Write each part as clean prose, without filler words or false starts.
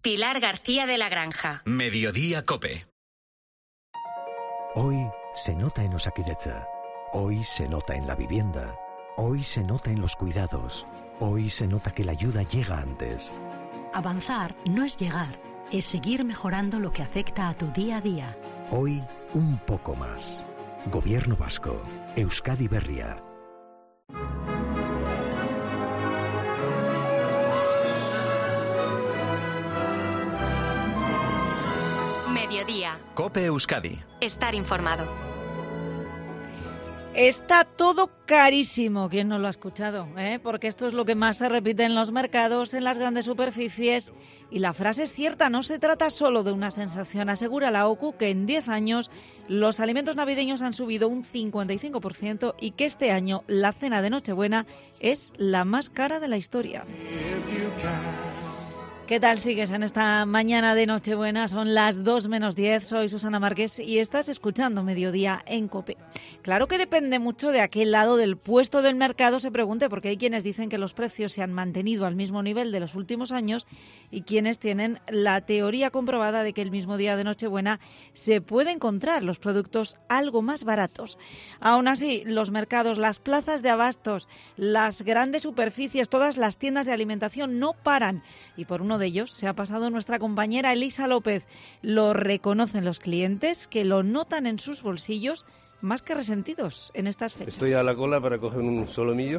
Pilar García de la Granja. Mediodía COPE. Hoy se nota en Osakidetza. Hoy se nota en la vivienda. Hoy se nota en los cuidados. Hoy se nota que la ayuda llega antes. Avanzar no es llegar, es seguir mejorando lo que afecta a tu día a día. Hoy, un poco más. Gobierno Vasco. Euskadi Berria. Mediodía. COPE Euskadi. Estar informado. Está todo carísimo, ¿quién no lo ha escuchado? Porque esto es lo que más se repite en los mercados, en las grandes superficies. Y la frase es cierta, no se trata solo de una sensación. Asegura la OCU que en 10 años los alimentos navideños han subido un 55% y que este año la cena de Nochebuena es la más cara de la historia. ¿Qué tal sigues en esta mañana de Nochebuena? Son las 2 menos 10, soy Susana Márquez y estás escuchando Mediodía en COPE. Claro que depende mucho de a qué lado del puesto del mercado se pregunte, porque hay quienes dicen que los precios se han mantenido al mismo nivel de los últimos años y quienes tienen la teoría comprobada de que el mismo día de Nochebuena se puede encontrar los productos algo más baratos. Aún así, los mercados, las plazas de abastos, las grandes superficies, todas las tiendas de alimentación no paran y por uno de ellos se ha pasado nuestra compañera Elisa López. Lo reconocen los clientes que lo notan en sus bolsillos más que resentidos en estas fechas. Estoy a la cola para coger un solomillo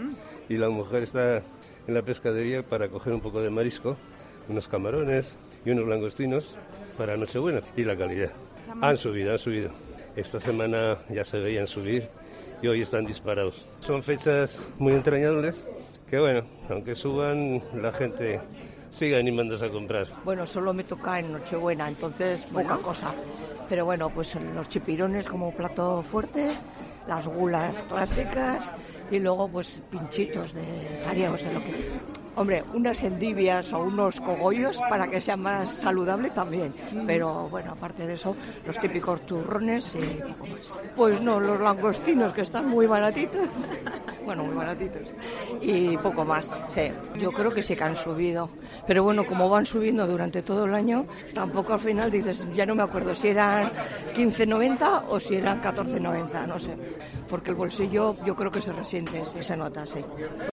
y la mujer está en la pescadería para coger un poco de marisco, unos camarones y unos langostinos para Nochebuena. Y la calidad. Han subido. Esta semana ya se veían subir y hoy están disparados. Son fechas muy entrañables que, bueno, aunque suban, la gente sigue animándose a comprar. Bueno, solo me toca en Nochebuena, entonces poca cosa. Pero bueno, pues los chipirones como plato fuerte, las gulas clásicas y luego pues pinchitos de variados de lo que... Hombre, unas endivias o unos cogollos para que sea más saludable también. Pero bueno, aparte de eso, los típicos turrones y poco más. Pues no, los langostinos que están muy baratitos. Bueno, muy baratitos. Y poco más, sí. Yo creo que sí que han subido. Pero bueno, como van subiendo durante todo el año, tampoco al final dices, ya no me acuerdo si eran 15,90 o si eran 14,90, no sé. Porque el bolsillo yo creo que se resiente, se nota, sí.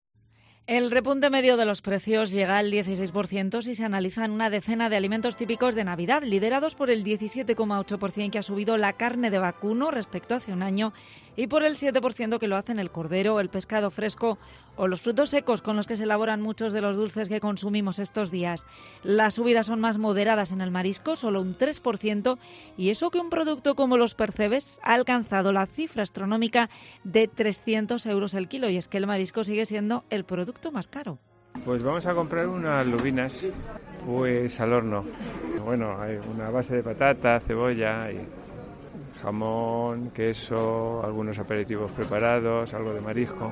El repunte medio de los precios llega al 16% si se analizan una decena de alimentos típicos de Navidad, liderados por el 17,8% que ha subido la carne de vacuno respecto a hace un año y por el 7% que lo hacen el cordero, el pescado fresco o los frutos secos con los que se elaboran muchos de los dulces que consumimos estos días. Las subidas son más moderadas en el marisco, solo un 3%, y eso que un producto como los percebes ha alcanzado la cifra astronómica de 300 euros el kilo, y es que el marisco sigue siendo el producto más caro. Pues vamos a comprar unas lubinas, pues al horno. Bueno, hay una base de patata, cebolla y jamón, queso, algunos aperitivos preparados, algo de marisco.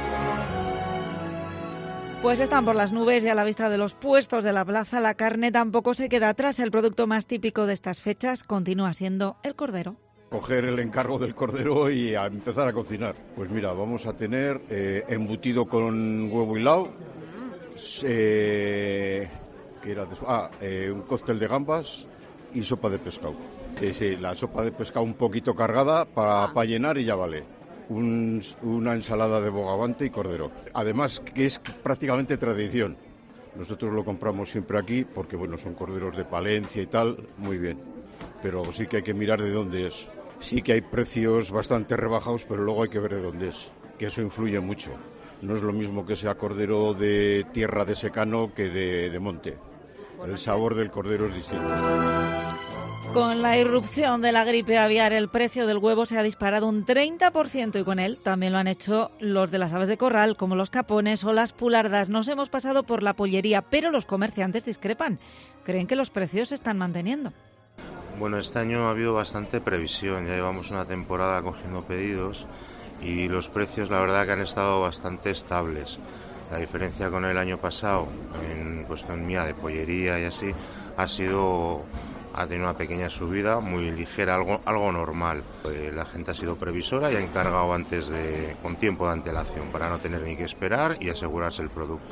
Pues están por las nubes y a la vista de los puestos de la plaza la carne tampoco se queda atrás. El producto más típico de estas fechas continúa siendo el cordero. Coger el encargo del cordero y a empezar a cocinar. Pues mira, vamos a tener embutido con huevo hilado, un cóctel de gambas y sopa de pescado. Sí, la sopa de pescado un poquito cargada para llenar y ya vale. Una ensalada de bogavante y cordero. Además, que es prácticamente tradición. Nosotros lo compramos siempre aquí porque, bueno, son corderos de Palencia y tal, muy bien. Pero sí que hay que mirar de dónde es. Sí que hay precios bastante rebajados, pero luego hay que ver de dónde es, que eso influye mucho. No es lo mismo que sea cordero de tierra de secano que de monte. El sabor del cordero es distinto. Con la irrupción de la gripe aviar, el precio del huevo se ha disparado un 30% y con él también lo han hecho los de las aves de corral, como los capones o las pulardas. Nos hemos pasado por la pollería, pero los comerciantes discrepan. Creen que los precios se están manteniendo. Bueno, este año ha habido bastante previsión, ya llevamos una temporada cogiendo pedidos y los precios la verdad que han estado bastante estables. La diferencia con el año pasado en cuestión mía de pollería y así ha tenido una pequeña subida muy ligera, algo normal. La gente ha sido previsora y ha encargado con tiempo de antelación para no tener ni que esperar y asegurarse el producto.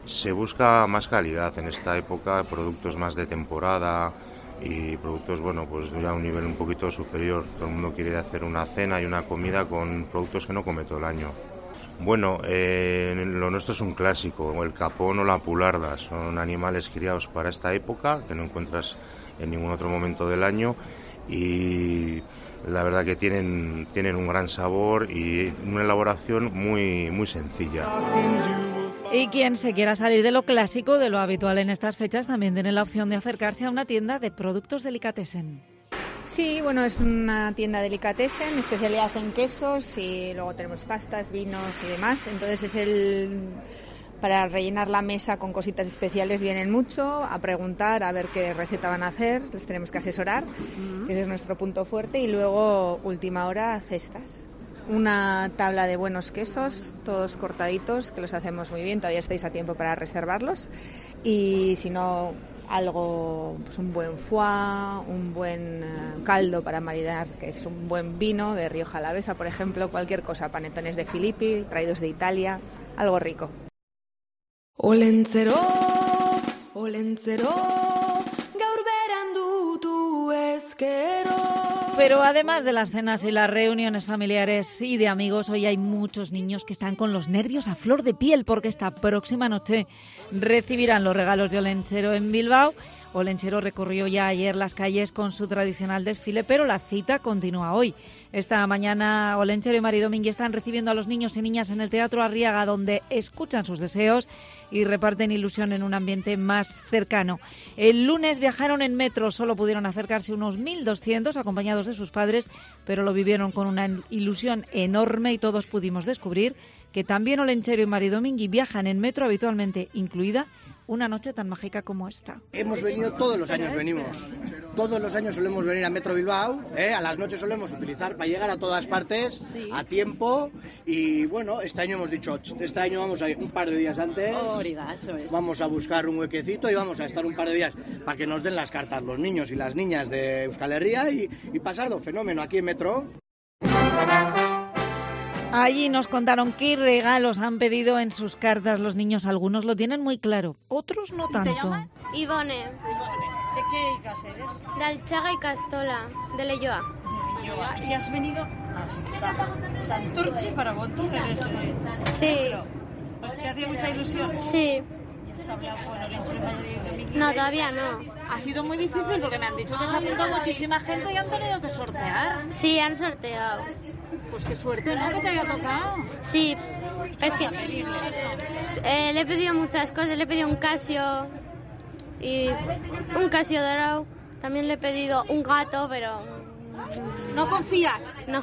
Se busca más calidad en esta época, productos más de temporada y productos, bueno, pues ya a un nivel un poquito superior. Todo el mundo quiere hacer una cena y una comida con productos que no come todo el año. Bueno, lo nuestro es un clásico, el capón o la pularda. Son animales criados para esta época que no encuentras en ningún otro momento del año y la verdad que tienen un gran sabor y una elaboración muy, muy sencilla. Y quien se quiera salir de lo clásico, de lo habitual en estas fechas, también tiene la opción de acercarse a una tienda de productos delicatessen. Sí, bueno, es una tienda delicatessen, especialidad en quesos y luego tenemos pastas, vinos y demás. Entonces para rellenar la mesa con cositas especiales vienen mucho a preguntar, a ver qué receta van a hacer, les tenemos que asesorar, ese es nuestro punto fuerte. Y luego, última hora, cestas. Una tabla de buenos quesos, todos cortaditos, que los hacemos muy bien, todavía estáis a tiempo para reservarlos. Y si no, algo, pues un buen foie, un buen caldo para maridar, que es un buen vino de Rioja Alavesa, por ejemplo, cualquier cosa, panetones de Filippi, traídos de Italia, algo rico. Olentzero, gaur berandu du ezkero. Pero además de las cenas y las reuniones familiares y de amigos, hoy hay muchos niños que están con los nervios a flor de piel porque esta próxima noche recibirán los regalos de Olentzero en Bilbao. Olentzero recorrió ya ayer las calles con su tradicional desfile, pero la cita continúa hoy. Esta mañana Olentzero y Mari Domingui están recibiendo a los niños y niñas en el Teatro Arriaga, donde escuchan sus deseos y reparten ilusión en un ambiente más cercano. El lunes viajaron en metro, solo pudieron acercarse unos 1.200 acompañados de sus padres, pero lo vivieron con una ilusión enorme y todos pudimos descubrir que también Olentzero y Mari Domingui viajan en metro habitualmente, incluida una noche tan mágica como esta. Hemos venido, todos los años venimos. Todos los años solemos venir a Metro Bilbao, a las noches solemos utilizar para llegar a todas partes, a tiempo. Y bueno, este año hemos dicho, este año vamos a ir un par de días antes, vamos a buscar un huequecito y vamos a estar un par de días para que nos den las cartas los niños y las niñas de Euskal Herria y pasarlo fenómeno aquí en Metro. Allí nos contaron qué regalos han pedido en sus cartas los niños. Algunos lo tienen muy claro, otros no tanto. ¿Te llamas? Ivone. ¿De qué casa eres? De Alchaga y Castola, de Leioa. ¿Y has venido hasta Santurtzi para votar? Sí. ¿Pues te hacía mucha ilusión? Sí. ¿Has hablado con Olentzero y Mari Domingui? No, todavía no. Ha sido muy difícil porque me han dicho que se ha apuntado muchísima gente y han tenido que sortear. Sí, han sorteado. Pues qué suerte, ¿no? Que te haya tocado. Sí, es que le he pedido muchas cosas, le he pedido un Casio y un Casio dorado. También le he pedido un gato, pero... ¿No confías? No.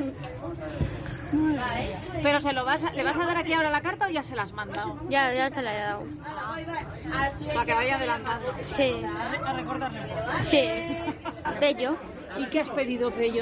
¿Pero le vas a dar aquí ahora la carta o ya se la has mandado? Ya se la he dado. Para que vaya adelantando. Sí. A recordarle. Sí. Pello. ¿Y qué has pedido, Pello?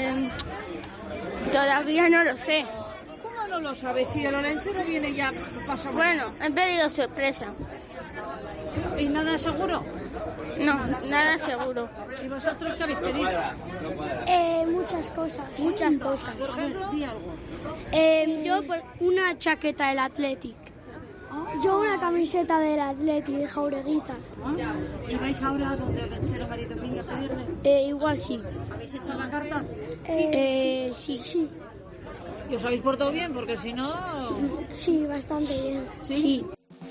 Todavía no lo sé. ¿Cómo no lo sabes? Si el Olentzero viene ya pasado. Bueno, he pedido sorpresa. ¿Y nada seguro? No, nada seguro. ¿Y vosotros qué habéis pedido? Muchas cosas. Muchas cosas. Por ejemplo, di algo. Yo una chaqueta del Athletic. Yo una camiseta del Athletic de Jaureguizas. ¿Y vais ahora donde Olentzero, Mari Domingui a pedirles? Igual sí. ¿Habéis hecho la carta? Sí. ¿Y os habéis portado bien? Porque si no... Sí, bastante bien. ¿Sí?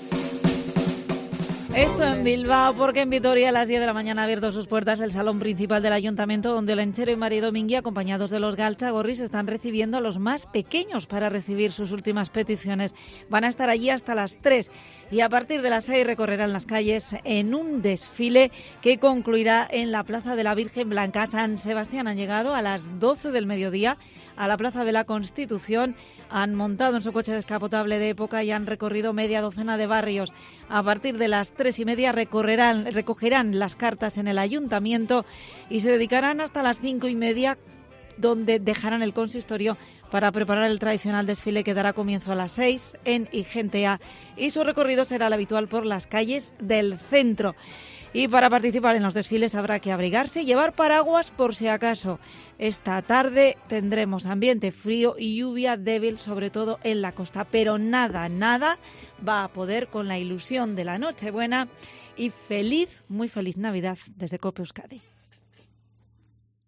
Esto en Bilbao, porque en Vitoria a las 10 de la mañana ha abierto sus puertas el salón principal del ayuntamiento, donde Olentzero y Mari Domingui, acompañados de los Galtzagorris, están recibiendo a los más pequeños para recibir sus últimas peticiones. Van a estar allí hasta las 3 y a partir de las 6 recorrerán las calles en un desfile que concluirá en la Plaza de la Virgen Blanca. San Sebastián han llegado a las 12 del mediodía a la Plaza de la Constitución, han montado en su coche descapotable de época y han recorrido media docena de barrios. A partir de las 3:30 recogerán las cartas en el ayuntamiento y se dedicarán hasta las 5:30, donde dejarán el consistorio para preparar el tradicional desfile que dará comienzo a las 6 en Igentea, y su recorrido será el habitual por las calles del centro. Y para participar en los desfiles habrá que abrigarse y llevar paraguas por si acaso. Esta tarde tendremos ambiente frío y lluvia débil, sobre todo en la costa, pero nada va a poder con la ilusión de la Nochebuena. Y muy feliz Navidad desde COPE Euskadi.